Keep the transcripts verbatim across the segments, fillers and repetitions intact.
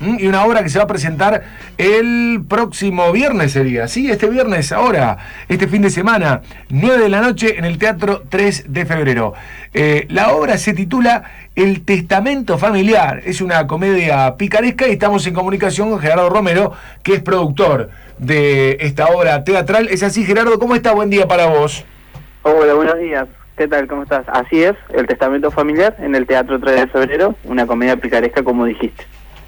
¿m? Y una obra que se va a presentar el próximo viernes sería, sí, este viernes ahora, este fin de semana, nueve de la noche en el Teatro tres de febrero. Eh, la obra se titula El Testamento Familiar, es una comedia picaresca y estamos en comunicación con Gerardo Romero, que es productor de esta obra teatral. ¿Es así, Gerardo? ¿Cómo está? Buen día para vos. Hola, buenos días. ¿Qué tal? ¿Cómo estás? Así es, El Testamento Familiar en el Teatro tres de febrero, una comedia picaresca como dijiste.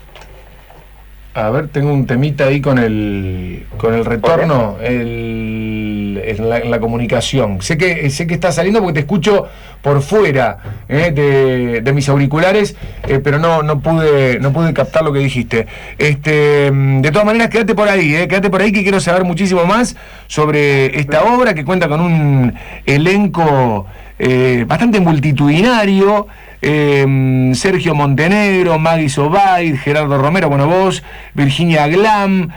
A ver, tengo un temita ahí con el con el retorno, el, en, la, en la comunicación. Sé que sé que está saliendo porque te escucho por fuera eh, de, de mis auriculares, eh, pero no no pude no pude captar lo que dijiste. Este, de todas maneras, quédate por ahí, eh, quédate por ahí que quiero saber muchísimo más sobre esta obra que cuenta con un elenco eh, bastante multitudinario. Eh, Sergio Montenegro, Maggie Sobay, Gerardo Romero, bueno vos, Virginia Glam,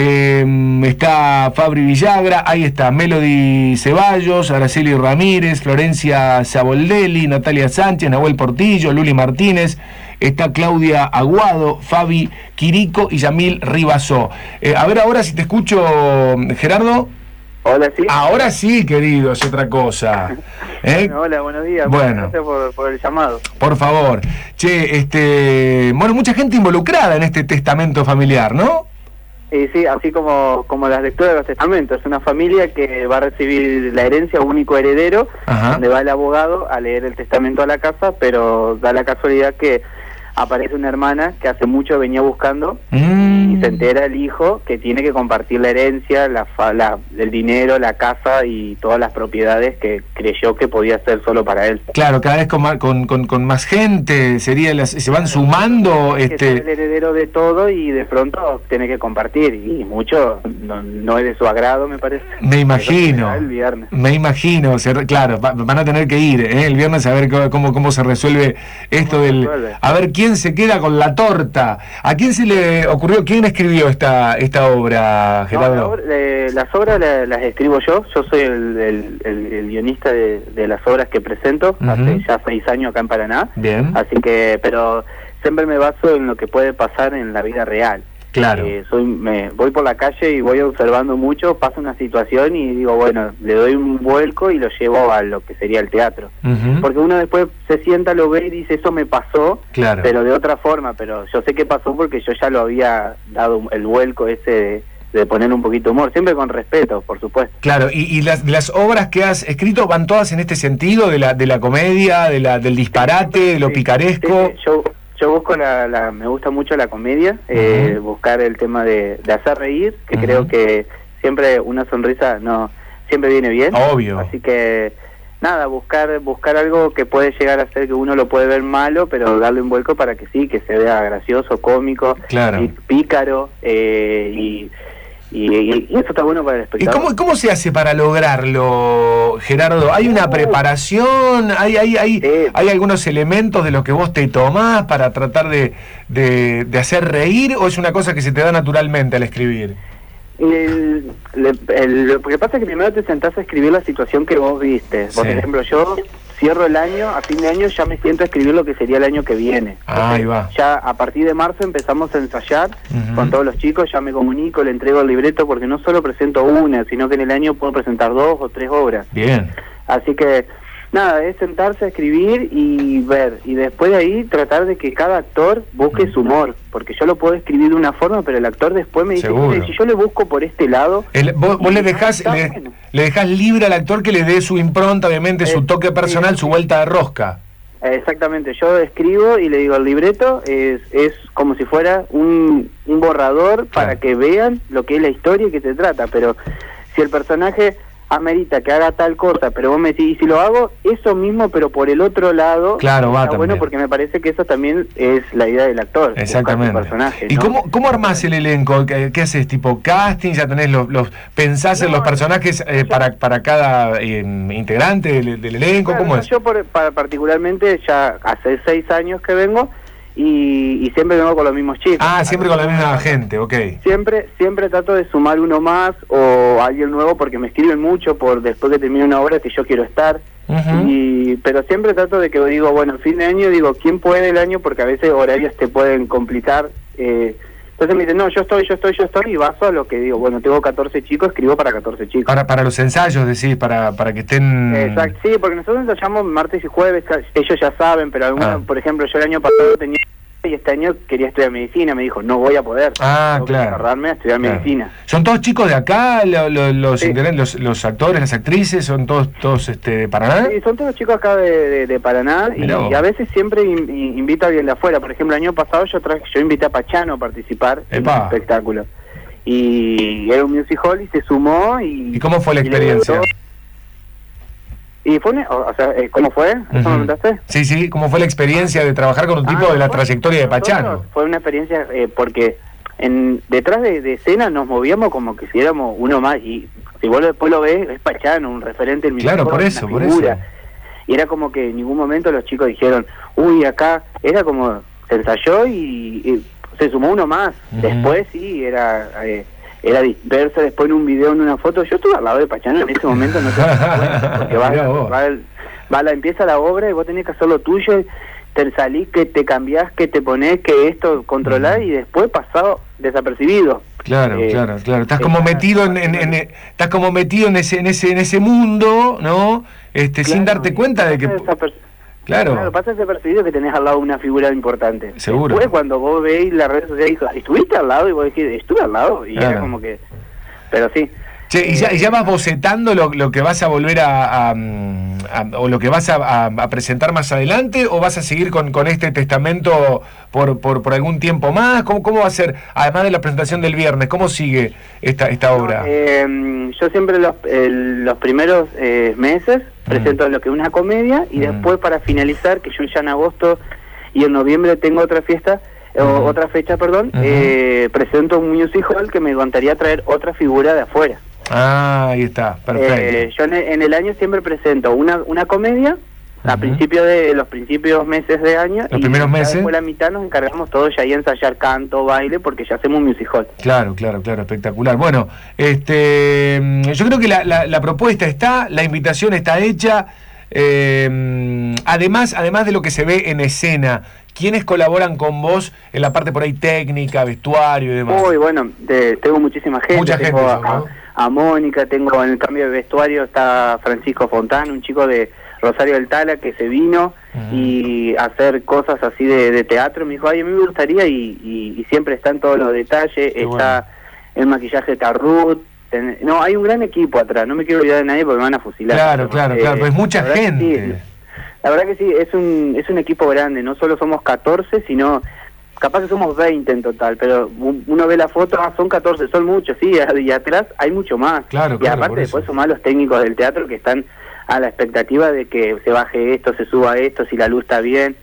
eh, está Fabri Villagra, ahí está Melody Ceballos, Araceli Ramírez, Florencia Saboldelli, Natalia Sánchez, Nahuel Portillo, Luli Martínez, está Claudia Aguado, Fabi Quirico y Yamil Ribazó. Eh, a ver ahora si te escucho, Gerardo. Hola, sí. Ahora sí, querido, es otra cosa. ¿Eh? Bueno, hola, buenos días. Bueno. Gracias por, por el llamado. Por favor. Che, este, bueno, mucha gente involucrada en este testamento familiar, ¿no? Y sí, así como, como las lecturas de los testamentos. Es una familia que va a recibir la herencia, único heredero, Ajá. donde va el abogado a leer el testamento a la casa, pero da la casualidad que aparece una hermana que hace mucho venía buscando Mm. y se entera el hijo que tiene que compartir la herencia, la, fa- la el dinero, la casa y todas las propiedades que creyó que podía ser solo para él. Claro, cada vez con más, con, con, con más gente, sería las, se van sumando. Que es el este heredero de todo y de pronto tiene que compartir y mucho no, no es de su agrado, me parece. Me imagino. El viernes. Me imagino, se re- claro, va- van a tener que ir ¿eh? el viernes a ver cómo, cómo, cómo se resuelve esto ¿Cómo se del... resuelve? A ver quién se queda con la torta. ¿A quién se le ocurrió, quién escribió esta esta obra, No, Gerardo? la obra- eh, las obras la- las escribo yo, yo soy el, el, el- el guionista de, de las obras que presento, Ujú. hace ya seis años acá en Paraná, Bien, así que, pero siempre me baso en lo que puede pasar en la vida real. claro. Eh, soy, me voy por la calle y voy observando mucho, pasa una situación y digo, bueno, le doy un vuelco y lo llevo a lo que sería el teatro. Ujú. Porque uno después se sienta, lo ve y dice, eso me pasó, Claro. pero de otra forma, pero yo sé que pasó porque yo ya lo había dado el vuelco ese de, de poner un poquito de humor, siempre con respeto, por supuesto. Claro, y, y las, las obras que has escrito van todas en este sentido, de la de la comedia, de la del disparate, de lo Sí, picaresco. sí, sí, yo, yo busco la, la, me gusta mucho la comedia, eh, Ujú. buscar el tema de, de hacer reír, que Ujú. creo que siempre una sonrisa no siempre viene bien. Obvio. Así que nada, buscar buscar algo que puede llegar a ser que uno lo puede ver malo, pero darle un vuelco para que sí, que se vea gracioso, cómico, Claro. y pícaro, eh, y, y, y- y eso está bueno para el ¿Y espectador. cómo, cómo se hace para lograrlo, Gerardo? ¿Hay una preparación? ¿Hay, hay, hay, Sí. hay algunos elementos de los que vos te tomás para tratar de, de, de hacer reír? ¿O es una cosa que se te da naturalmente al escribir? El, el- el- lo que pasa es que primero te sentás a escribir la situación que vos viste. Por Sí. ejemplo, yo cierro el año, a fin de año ya me siento a escribir lo que sería el año que viene. Ah, ahí va. Ya a partir de marzo empezamos a ensayar Ujú. con todos los chicos, ya me comunico, le entrego el libreto porque no solo presento una, sino que en el año puedo presentar dos o tres obras. Bien. Así que nada, es sentarse a escribir y ver, y después de ahí tratar de que cada actor busque su humor, porque yo lo puedo escribir de una forma, pero el actor después me dice, Seguro. "Mire, si yo le busco por este lado..." El- vos vos le dejás Está le, bueno. le dejás libre al actor que le dé su impronta, obviamente, su Eh, toque personal, sí. su vuelta de rosca. Exactamente, yo escribo y le digo, el libreto es, es como si fuera un, un borrador para Claro. que vean lo que es la historia y que se trata, pero si el personaje amerita que haga tal cosa, pero vos me decís, y si lo hago, eso mismo, pero por el otro lado, Claro, va está bueno también. porque me parece que eso también es la idea del actor. buscar su Exactamente. personaje, ¿Y ¿no? cómo, cómo armás el elenco? ¿Qué, qué haces? ¿Tipo casting? ¿Ya tenés los, los pensás en No, los personajes eh, yo- para, para cada eh, integrante del, del elenco? Claro, ¿Cómo no, es? Yo por- pa- particularmente ya hace seis años que vengo y, y siempre vengo con los mismos chicos. Ah, siempre con la misma gente, ok. Siempre siempre trato de sumar uno más o alguien nuevo porque me escriben mucho por después que termine una obra que yo quiero estar. Ujú. y Pero siempre trato de que digo, bueno, fin de año, digo, ¿quién puede el año? Porque a veces horarios te pueden complicar. Eh, Entonces me dicen, no, yo estoy, yo estoy, yo estoy, y baso a lo que digo, bueno, tengo catorce chicos, escribo para catorce chicos. Para para los ensayos, decís, para para que estén... Exacto, sí, porque nosotros ensayamos martes y jueves, ellos ya saben, pero algunos, Ah. por ejemplo, yo el año pasado tenía... y este año quería estudiar medicina, me dijo, no voy a poder. Ah, tengo que claro. agarrarme a estudiar Claro. medicina. ¿Son todos chicos de acá, lo- lo- los, Sí. integrantes, los los actores, las actrices, son todos todos este de Paraná? Sí, son todos chicos acá de, de, de Paraná, y, Mirá vos. y a veces siempre in- in- invito a alguien de afuera. Por ejemplo, el año pasado yo traje, yo invité a Pachano a participar en Epá. un espectáculo. Y era un music hall y se sumó y... ¿Y cómo fue la y le experiencia? gustó. Y fue, una- o, o sea, eh, ¿cómo fue? ¿Eso me Ujú. preguntaste? Sí, sí, ¿cómo fue la experiencia de trabajar con un tipo Ah, de la fue- trayectoria de nosotros Pachano? Fue una experiencia eh, porque en detrás de, de escena nos movíamos como que si éramos uno más, y si vos después lo ves, es Pachano, un referente del Claro, musical, por una eso, por figura. eso. Y era como que en ningún momento los chicos dijeron, uy, acá, era como, se ensayó y, y se sumó uno más. Ujú. Después sí, era... Eh, era disperso, después en un video, en una foto, yo estuve al lado de Pachano en ese momento, no te das cuenta, porque va, Mirá vos. va, el- va la, empieza la obra y vos tenés que hacer lo tuyo, te salís, que te cambiás, que te ponés, que esto controlás, y después pasado desapercibido. Claro, Eh, claro, claro. Estás como está- metido en, en- en- estás como metido en ese en ese en ese mundo, ¿no? Este sin Claro, darte y cuenta de que pasa desaper- claro. Claro, pasa desapercibido que tenés al lado una figura importante. Seguro. Después cuando vos veis las redes sociales, dijo, ¿estuviste al lado? Y vos decís, estuve al lado, y Claro. era como que... Pero sí. Che, ¿y ya, y ya vas bocetando lo, lo que vas a volver a, a, mm, a- o lo que vas a, a- a presentar más adelante, o vas a seguir con, con este testamento por, por, por algún tiempo más? ¿Cómo, ¿Cómo va a ser, además de la presentación del viernes, cómo sigue esta, esta obra? No, eh, yo siempre los, el- los primeros eh, meses presento lo que es una comedia, y Mm. después para finalizar, que yo ya en agosto y en noviembre tengo otra fiesta, o Ujú. otra fecha, perdón, Ujú. eh, presento un music hall que me encantaría traer otra figura de afuera. Ah, ahí está, perfecto. Eh, yo en el, en el año siempre presento una una comedia a Ujú. principio de los principios meses de año, Los y primeros ya meses. después la mitad nos encargamos todos ya ahí a ensayar canto, baile, porque ya hacemos un music hall. Claro, claro, claro, espectacular. Bueno, este, mm, yo creo que la, la, la propuesta está, la invitación está hecha. Eh, además, además de lo que se ve en escena, ¿quiénes colaboran con vos en la parte por ahí técnica, vestuario y demás? Uy, bueno, de- tengo muchísima gente. Mucha tengo gente, a, ¿no? a Mónica, tengo en el cambio de vestuario está Francisco Fontán, un chico de Rosario del Tala que se vino Ujú. y a hacer cosas así de, de teatro. Me dijo, ay, a mí me gustaría, y, y, y siempre están todos los detalles. Qué Está el maquillaje de Tarrut. ten- No, hay un gran equipo atrás, no me quiero olvidar de nadie porque me van a fusilar. Claro, claro, Eh, claro, pues mucha la verdad que gente. sí, la verdad que sí, es un, es un equipo grande, no solo somos catorce, sino capaz que somos veinte en total, pero u- uno ve la foto, ah, son catorce, son muchos, sí, y atrás hay mucho más. Claro, y claro, por aparte eso. después sumar los técnicos del teatro que están a la expectativa de que se baje esto, se suba esto, si la luz está bien.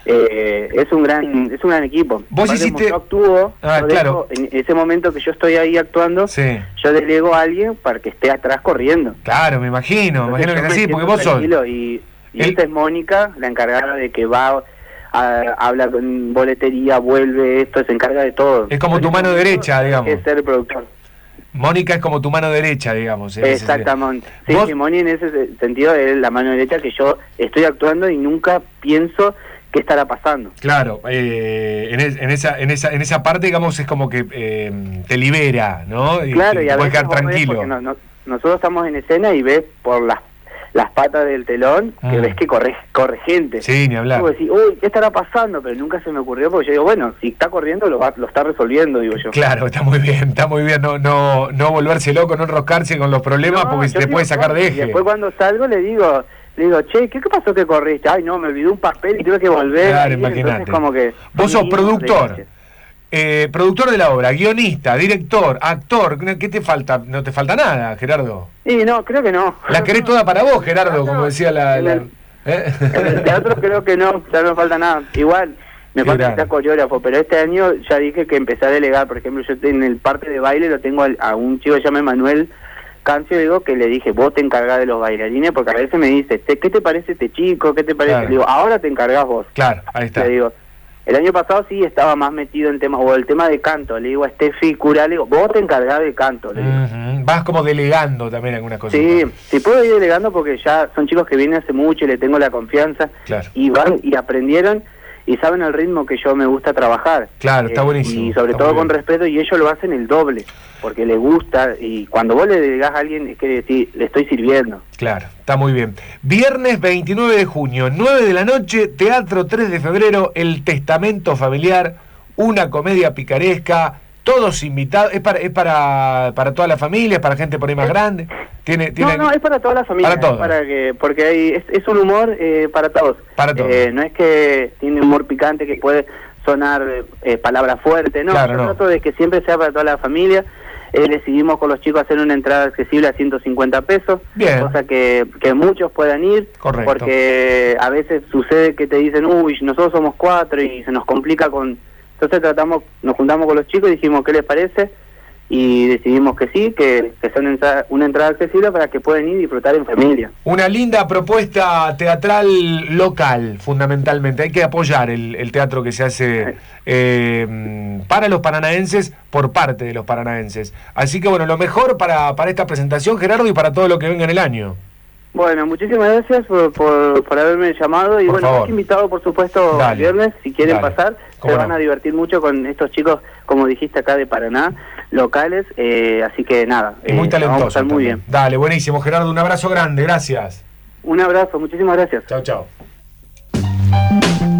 Eh, es un gran es un gran equipo. Vos Aparte, hiciste- como yo actúo, Ah, yo claro. dejo- en ese momento que yo estoy ahí actuando, Sí, yo delego a alguien para que esté atrás corriendo. claro, me imagino, me Entonces, imagino que yo es me así, siento porque vos sos... tranquilo, y, y El- esta es Mónica, la encargada de que va a, habla con boletería, vuelve, esto, se encarga de todo. Es como tu mano derecha, digamos. Es ser productor. Mónica es como tu mano derecha, digamos. en ese sentido. Exactamente. Sí, ¿Vos? sí, Moni en ese se- sentido es la mano derecha que yo estoy actuando y nunca pienso qué estará pasando. Claro, eh, en, es- en esa en esa en esa parte, digamos, es como que eh, te libera, ¿no? Y Claro, te y a puedes veces quedar vos ves, tranquilo. porque no- no- nosotros estamos en escena y ves por las las patas del telón que Mm. ves que corre corre gente. Sí, ni hablar. Vos decís, uy, ¿qué estará pasando? Pero nunca se me ocurrió, porque yo digo, bueno, si está corriendo lo, va, lo está resolviendo, digo yo. Claro, está muy bien, está muy bien. No no no volverse loco, no enroscarse con los problemas, No, porque yo te digo, puede sacar de y eje. después cuando salgo le digo, le digo, che, ¿qué, qué pasó que corriste? Ay, no, me olvidé un papel y tuve que volver. Claro, Y imagínate. entonces como que... Vos sos Sí, productor, detalles. eh, productor de la obra, guionista, director, actor. ¿Qué te falta? No te falta nada, Gerardo. Y no, creo que no. La querés toda para vos, Gerardo, como decía la... En la- el- ¿eh? En el teatro creo que no, ya no me falta nada. Igual, me Qué falta grande. ser coreógrafo, pero este año ya dije que empecé a delegar. Por ejemplo, yo en el parte de baile lo tengo al- a un chico que se llama Manuel Cancio, digo, que le dije, vos te encargás de los bailarines, porque a veces me dice, "Te- ¿qué te parece este chico? ¿Qué te parece? Claro. Le digo, ahora te encargás vos. Claro, ahí está. Le digo, el año pasado sí estaba más metido en temas, o el tema de canto. Le digo a Steffi Cura, le digo, vos te encargás de canto. Le digo. Ujú. Vas como delegando también algunas cosas. Sí, sí puedo ir delegando porque ya son chicos que vienen hace mucho y le tengo la confianza Claro. y van y aprendieron, y saben el ritmo que yo me gusta trabajar. Claro, está buenísimo. Eh, y sobre está todo con respeto, y ellos lo hacen el doble, porque les gusta, y cuando vos le digas a alguien es que sí, le estoy sirviendo. Claro, está muy bien. Viernes veintinueve de junio, nueve de la noche, Teatro tres de febrero, El Testamento Familiar, una comedia picaresca, todos invitados, es para es para, para toda la familia, es para gente por ahí más grande. Tiene, tiene... No, no, es para toda la familia, para todos. para que, porque hay, es, es un humor eh, para todos. Para todos. Eh, no es que tiene humor picante que puede sonar eh, palabras fuertes, no, claro, yo no. trato de que siempre sea para toda la familia. Eh, decidimos con los chicos hacer una entrada accesible a ciento cincuenta pesos, Bien. cosa que, que muchos puedan ir. Correcto. Porque a veces sucede que te dicen, uy, nosotros somos cuatro y se nos complica con... Entonces tratamos, nos juntamos con los chicos y dijimos, ¿qué les parece? Y decidimos que sí, que, que sea una entrada, una entrada accesible para que puedan ir y disfrutar en familia. Una linda propuesta teatral local, fundamentalmente. Hay que apoyar el, el teatro que se hace eh, para los paranaenses, por parte de los paranaenses. Así que bueno, lo mejor para, para esta presentación, Gerardo, y para todo lo que venga en el año. Bueno, muchísimas gracias por, por, por haberme llamado y por bueno, favor. invitado por supuesto el viernes, si quieren Dale. pasar, se van no? a divertir mucho con estos chicos, como dijiste acá de Paraná, locales, eh, así que nada, Es muy eh, talentoso. vamos a estar muy bien. Dale, buenísimo, Gerardo, un abrazo grande, gracias. Un abrazo, muchísimas gracias. Chao, chao.